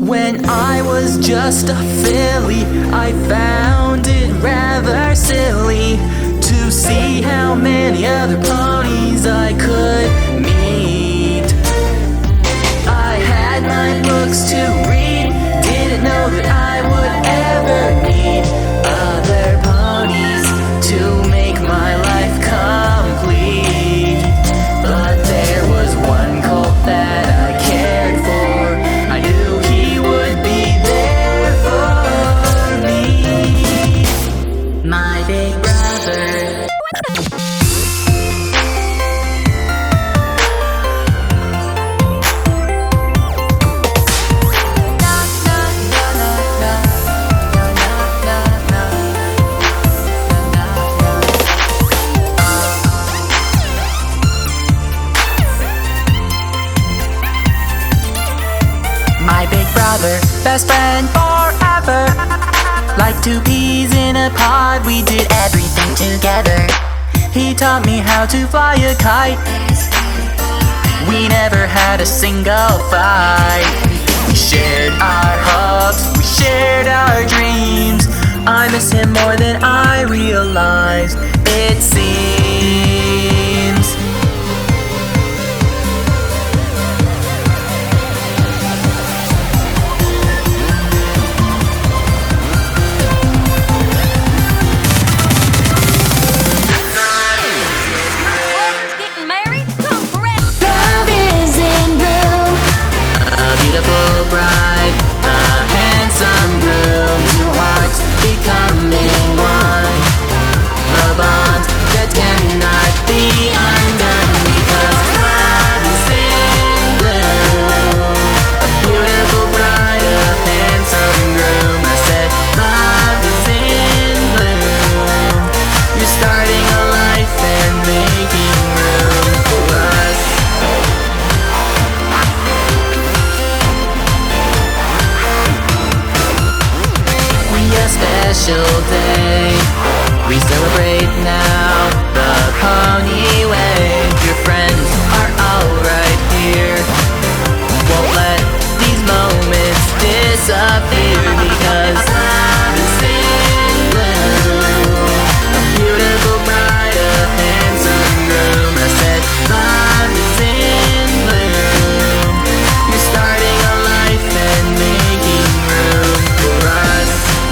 When I was just a filly, I found it rather silly to see how many other ponies I could meet. I had my books to read, didn't know that I would ever need other ponies to make my life complete. But there was one colt that I cared for. I knew he would be there for me. My big brother. My big brother, best friend forever. Like two peas in a pod, we did everything together. He taught me how to fly a kite. We never had a single fight. We shared our hopes, we shared our dreams. I miss him more than I realized, it seems. Beautiful bride, a handsome groom, two hearts becoming one, a bond that cannot be undone because love is in bloom. A beautiful bride, a handsome groom, I said love is in bloom. You're starting a life and making room for us. A special day, we celebrate now the pony way. Your friends are all right here, won't let these moments disappear because love is in bloom. A beautiful bride, a handsome groom, I said love is in bloom. You're starting a life and making room for us.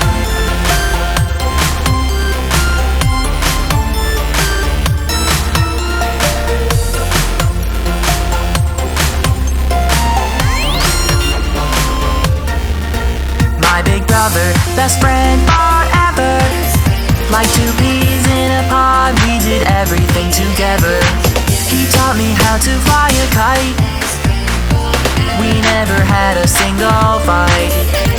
My big brother, best friend forever. Like two peas in a pod, we did everything together. He taught me how to fly a kite. We never had a single fight.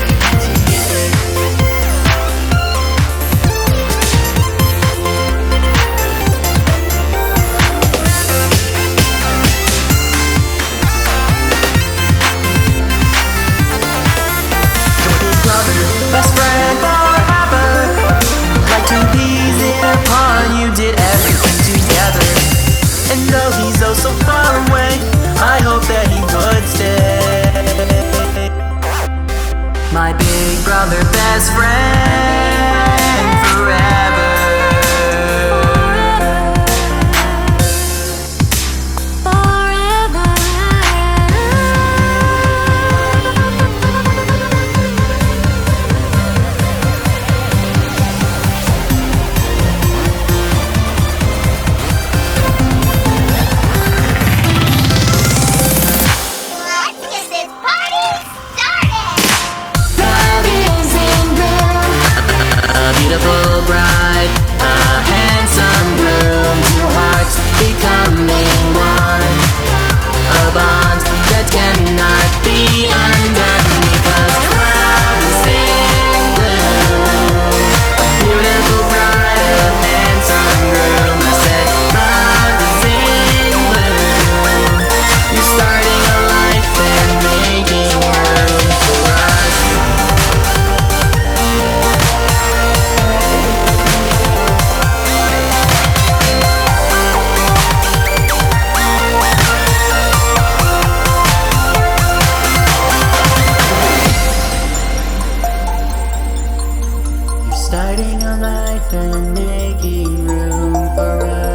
Best friend forever. Like two peas in a pond, you did everything together. And though he's oh so far away, I hope that he would stay. My big brother, best friend forever. Beautiful bride, a handsome groom, two hearts becoming one, a bond that cannot be undone because love is in bloom. A beautiful bride, a handsome groom, I said love is in bloom. You're starting a life and making room for us. Starting a life and making room for us.